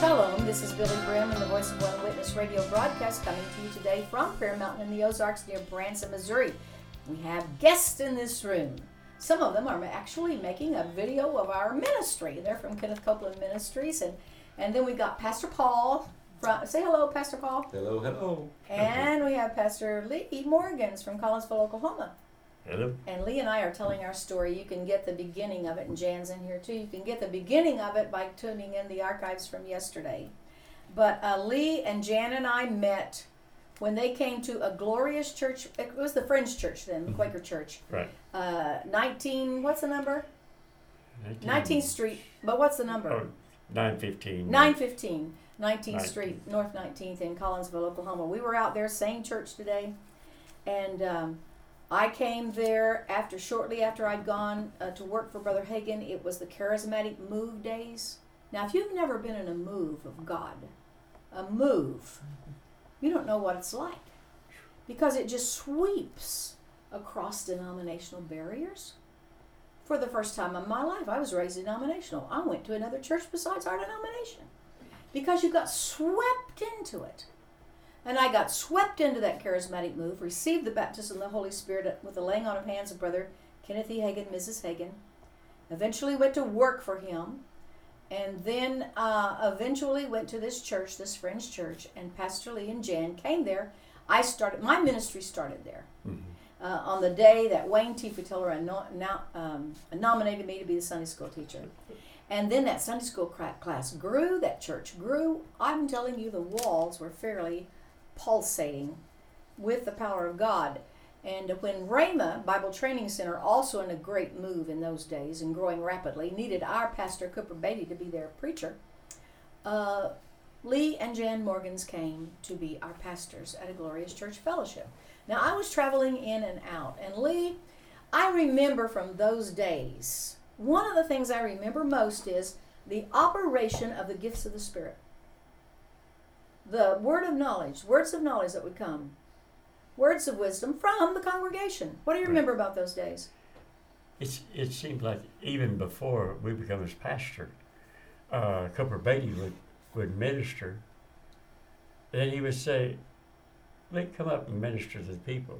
Shalom, this is Billy Brim and the Voice of One Witness radio broadcast coming to you today from Prayer Mountain in the Ozarks near Branson, Missouri. We have guests in this room. Some of them are actually making a video of our ministry. They're from Kenneth Copeland Ministries. And then we got Pastor Paul. Say hello, Pastor Paul. Hello, hello. And we have Pastor Lee Morgans from Collinsville, Oklahoma. Hello. And Lee and I are telling our story. You can get the beginning of it, and Jan's in here too. You can get the beginning of it by tuning in the archives from yesterday. But Lee and Jan and I met when they came to a glorious church. It was the Fringe Church then, the Quaker Church. Right. what's the number? 19th Street. But what's the number? Oh, 915. 915. 19th Street, North 19th in Collinsville, Oklahoma. We were out there, same church today. And I came there shortly after I'd gone to work for Brother Hagin. It was the charismatic move days. Now, if you've never been in a move of God, a move, you don't know what it's like. Because it just sweeps across denominational barriers. For the first time in my life, I was raised denominational. I went to another church besides our denomination. Because you got swept into it. And I got swept into that charismatic move, received the baptism of the Holy Spirit with the laying on of hands of Brother Kenneth E. Hagin, Mrs. Hagin. Eventually went to work for him. And then eventually went to this church, this Fringe Church, and Pastor Lee and Jan came there. My ministry started there. Mm-hmm. On the day that Wayne T. Fatilla nominated me to be the Sunday school teacher. And then that Sunday school class grew, that church grew. I'm telling you, the walls were fairly pulsating with the power of God. And when Rhema Bible Training Center, also in a great move in those days and growing rapidly, needed our pastor Cooper Beatty to be their preacher, Lee and Jan Morgans came to be our pastors at a Glorious Church Fellowship. Now, I was traveling in and out, and Lee, I remember from those days, one of the things I remember most is the operation of the gifts of the Spirit. The words of knowledge that would come. Words of wisdom from the congregation. What do you remember about those days? It seemed like even before we became his pastor, Cooper Beatty would minister. Then he would say, "Let come up and minister to the people."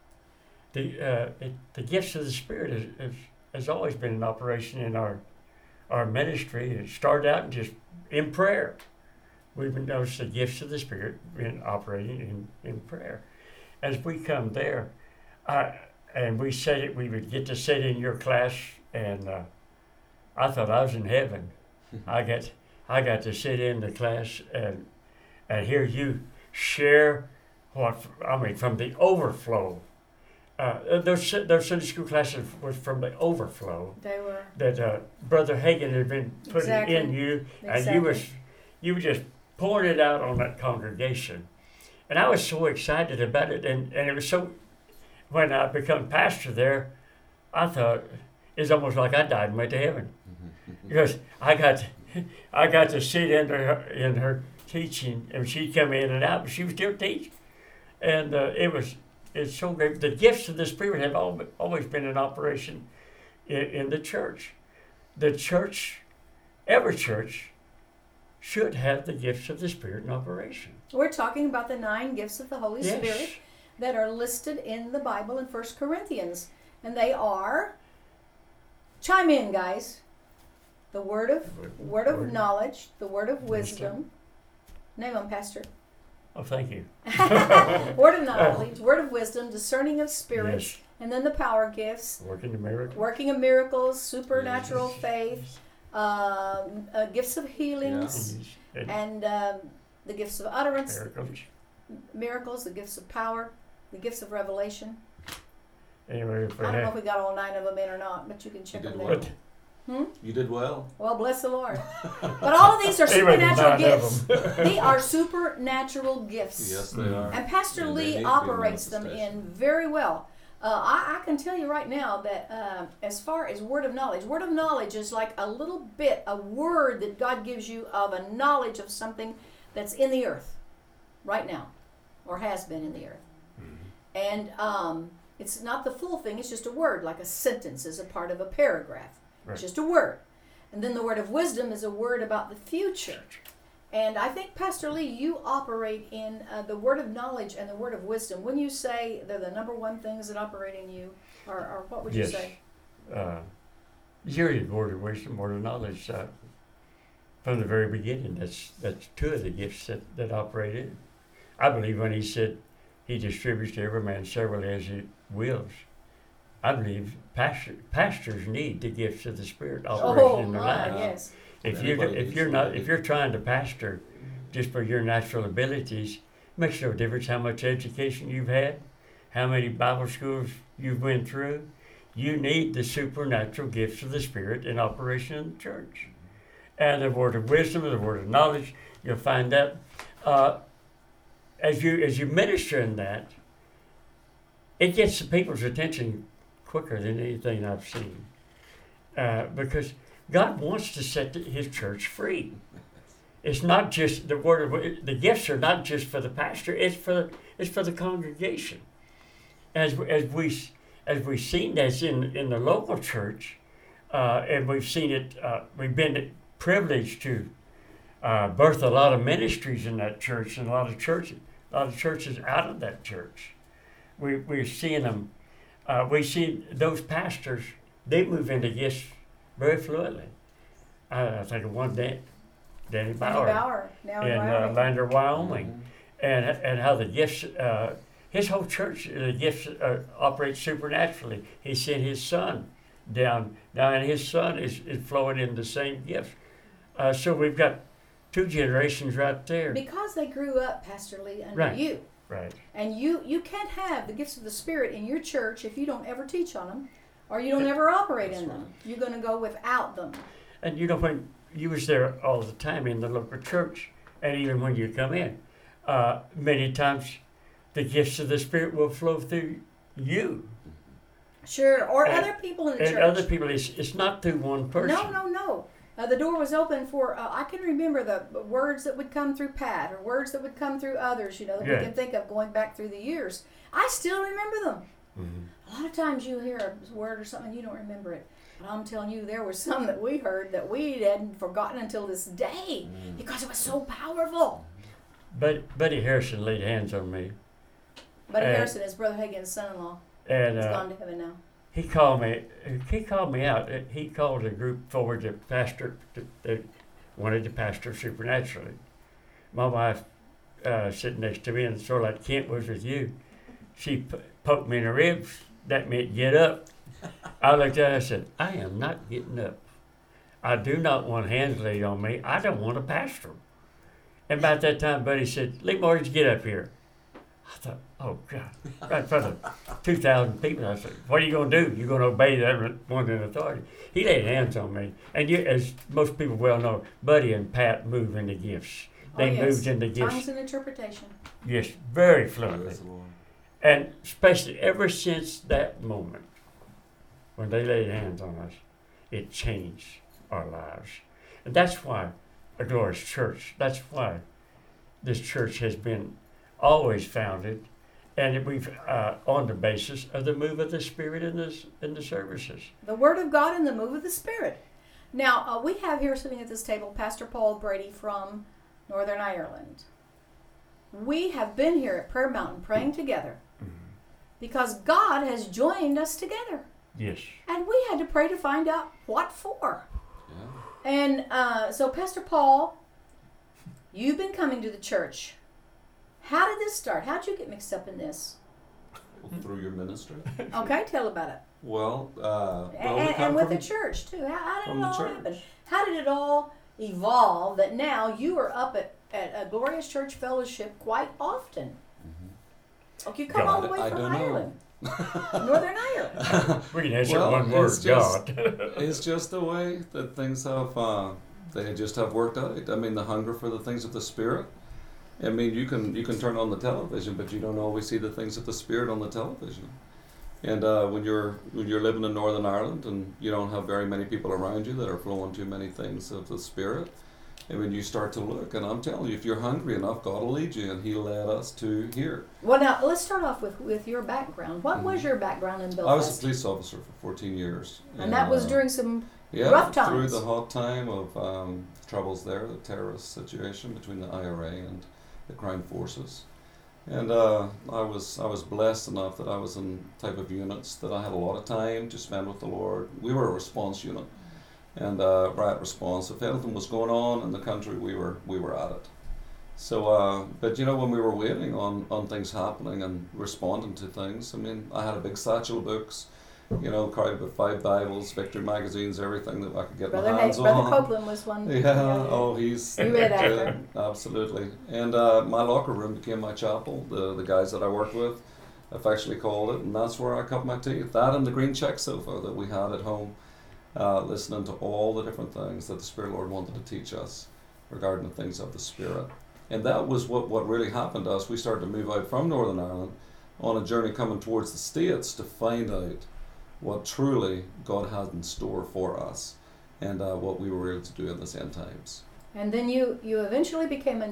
The gifts of the Spirit has always been in operation in our ministry. It started out just in prayer. We've noticed the gifts of the Spirit been operating in prayer. As we come there, and we would get to sit in your class, and I thought I was in heaven. I got to sit in the class and hear you share from the overflow. Those Sunday school classes was from the overflow. They were. That Brother Hagin had been putting in you, and you were just pouring it out on that congregation. And I was so excited about it, and it was so, when I become pastor there, I thought it's almost like I died and went to heaven. Because I got to sit in her teaching, and she'd come in and out, but she was still teaching. And it's so great. The gifts of the Spirit have always been in operation in the church. The church, every church, should have the gifts of the Spirit in operation. We're talking about the 9 gifts of the Holy Yes. Spirit that are listed in the Bible in 1 Corinthians. And they are, chime in, guys, the word of knowledge, the word of wisdom. Name them, Pastor. Oh, thank you. Word of knowledge, word of wisdom, discerning of spirits, Yes. And then the power gifts. Working of miracles, supernatural Yes. faith, gifts of healings, Yes. and the gifts of utterance, Miracles. the gifts of power, the gifts of revelation. Anyway, I don't know if we got all 9 of them in or not, but you can check them there. You did well. Well, bless the Lord. But all of these are supernatural gifts. They are supernatural gifts. Yes, they are. And Pastor And they need Lee to be operates them manifestation. in very well. I can tell you right now that as far as word of knowledge is like a little bit, a word that God gives you of a knowledge of something that's in the earth right now, or has been in the earth. Mm-hmm. And it's not the full thing, it's just a word, like a sentence is a part of a paragraph. Right. It's just a word. And then the word of wisdom is a word about the future. And I think, Pastor Lee, you operate in the word of knowledge and the word of wisdom. When you say they're the number one things that operate in you, or what would you say? You're the word of wisdom, word of knowledge. From the very beginning, that's two of the gifts that operate in. I believe when he said he distributes to every man severally as he wills, I believe pastors need the gifts of the Spirit operating in their lives. Yes. If you're trying to pastor just for your natural abilities, it makes no difference how much education you've had, how many Bible schools you've been through. You need the supernatural gifts of the Spirit in operation in the church. And the word of wisdom and the word of knowledge, you'll find that as you minister in that, it gets the people's attention quicker than anything I've seen. Because God wants to set his church free. It's not just the gifts are not just for the pastor, it's for the congregation. As we've seen this in the local church, and we've seen it, we've been privileged to birth a lot of ministries in that church, and a lot of churches out of that church. We're seeing them. We see those pastors. They move into gifts very fluently. I think of one Danny Bauer in Lander, Wyoming, and how the gifts. His whole church, the gifts operate supernaturally. He sent his son down, and his son is flowing in the same gifts. So we've got two generations right there. Because they grew up, Pastor Lee, under you. Right. And you can't have the gifts of the Spirit in your church if you don't ever teach on them, or you don't ever operate in them. You're going to go without them. And when you was there all the time in the local church, and even when you come in, many times the gifts of the Spirit will flow through you. Sure, or other people in the church. And other people, it's not through one person. No. The door was open for, I can remember the words that would come through Pat, or words that would come through others, that we can think of going back through the years. I still remember them. Mm-hmm. A lot of times you hear a word or something, you don't remember it. But I'm telling you, there were some that we heard that we hadn't forgotten until this day, because it was so powerful. Buddy Harrison laid hands on me. Buddy Harrison is Brother Hagin's son-in-law. And he's gone to heaven now. He called me out. He called a group forward that wanted to pastor supernaturally. My wife, sitting next to me, and sort of like Kent was with you, she poked me in the ribs. That meant get up. I looked at her and I said, I am not getting up. I do not want hands laid on me. I don't want to pastor. And about that time, Buddy said, Lee Mortgage, get up here. I thought, oh, God, right in front of 2,000 people. I said, what are you going to do? You're going to obey that one in authority. He laid hands on me. And as most people well know, Buddy and Pat move into gifts. They moved into gifts. Tongues and interpretation. Yes, very fluently. And especially ever since that moment, when they laid hands on us, it changed our lives. And that's why a Glorious Church, that's why this church has been always founded, and we've on the basis of the move of the Spirit in the services. The Word of God and the move of the Spirit. Now, we have here sitting at this table Pastor Paul Brady from Northern Ireland. We have been here at Prayer Mountain praying together because God has joined us together. Yes. And we had to pray to find out what for. Yeah. And so, Pastor Paul, you've been coming to the church. How did this start? How did you get mixed up in this? Through your ministry. Okay, tell about it. Well, and with the church too. How did it all happen? How did it all evolve that now you are up at a Glorious Church Fellowship quite often? Mm-hmm. Okay, you come all the way from Ireland. Northern Ireland. We can answer one word, God. It's just the way that things have, they just have worked out. I mean, the hunger for the things of the Spirit. I mean, you can turn on the television, but you don't always see the things of the Spirit on the television. And when you're living in Northern Ireland and you don't have very many people around you that are flowing too many things of the Spirit, and when you start to look, and I'm telling you, if you're hungry enough, God will lead you, and He led us to here. Well, now let's start off with your background. What was your background in Belfast? I was a police officer for 14 years, and that was during some rough times. Through the hot time of troubles there, the terrorist situation between the IRA and the crime forces. And I was blessed enough that I was in type of units that I had a lot of time to spend with the Lord. We were a response unit, and riot response. If anything was going on in the country, we were at it. So, but you know, when we were waiting on things happening and responding to things, I mean, I had a big satchel of books, you know, carried with 5 Bibles, Victory magazines, everything that I could get my hands on. Brother Copeland was one. Yeah, he's you read after. Absolutely. And my locker room became my chapel. The guys that I worked with affectionately called it, and that's where I cut my teeth. That and the green check sofa that we had at home, listening to all the different things that the Spirit Lord wanted to teach us regarding the things of the Spirit. And that was what really happened to us. We started to move out from Northern Ireland on a journey coming towards the States to find out what truly God had in store for us and what we were able to do in this end times. And then you eventually became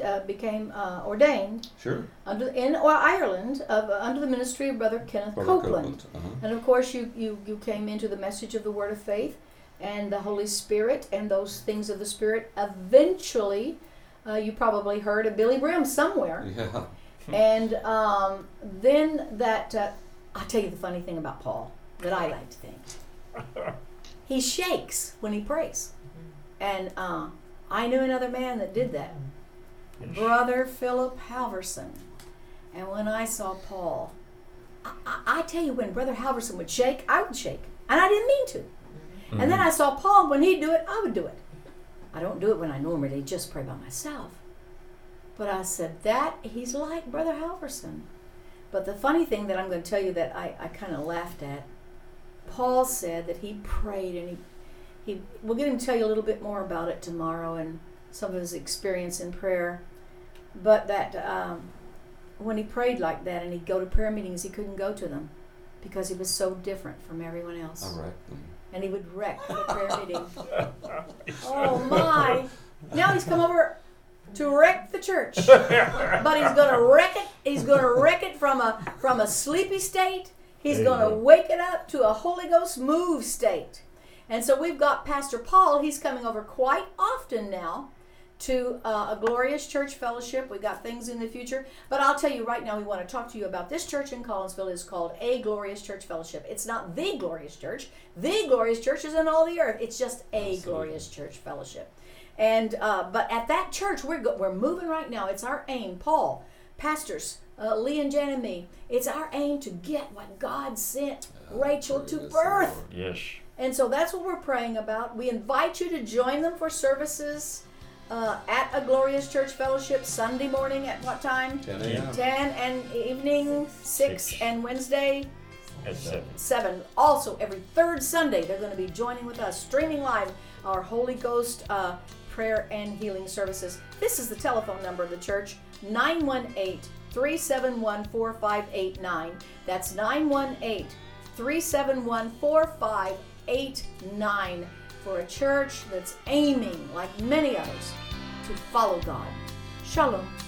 ordained. Sure. In Ireland under the ministry of Brother Kenneth Copeland. Uh-huh. And of course you came into the message of the Word of Faith and the Holy Spirit and those things of the Spirit. Eventually, you probably heard of Billy Brim somewhere. Yeah. And then that, I'll tell you the funny thing about Paul that I like to think. He shakes when he prays. And I knew another man that did that. Brother Philip Halverson. And when I saw Paul, I tell you, when Brother Halverson would shake, I would shake. And I didn't mean to. Mm-hmm. And then I saw Paul, when he'd do it, I would do it. I don't do it when I normally just pray by myself. But I said, he's like Brother Halverson. But the funny thing that I'm going to tell you that I kind of laughed at, Paul said that he prayed, and we'll get him to tell you a little bit more about it tomorrow and some of his experience in prayer. But that when he prayed like that and he'd go to prayer meetings, he couldn't go to them because he was so different from everyone else. All right. And he would wreck the prayer meeting. Oh my! Now he's come over to wreck the church, but he's going to wreck it. He's going to wreck it from a sleepy state. He's going to wake it up to a Holy Ghost move state. And so we've got Pastor Paul. He's coming over quite often now to a Glorious Church Fellowship. We've got things in the future. But I'll tell you right now, we want to talk to you about this church in Collinsville. It's called A Glorious Church Fellowship. It's not the Glorious Church. The Glorious Church is in all the earth. It's just A Glorious Church Fellowship. And but at that church, we're moving right now. It's our aim, Paul, pastors, Lee and Jan and me. It's our aim to get what God sent Rachel to birth. Yes. And so that's what we're praying about. We invite you to join them for services at a Glorious Church Fellowship Sunday morning at what time? 10 a.m. 10, and evening 6, and Wednesday At 7. 7. Also, every third Sunday, they're going to be joining with us, streaming live our Holy Ghost prayer and healing services. This is the telephone number of the church, 918-371-4589. That's 918-371-4589 for a church that's aiming, like many others, to follow God. Shalom.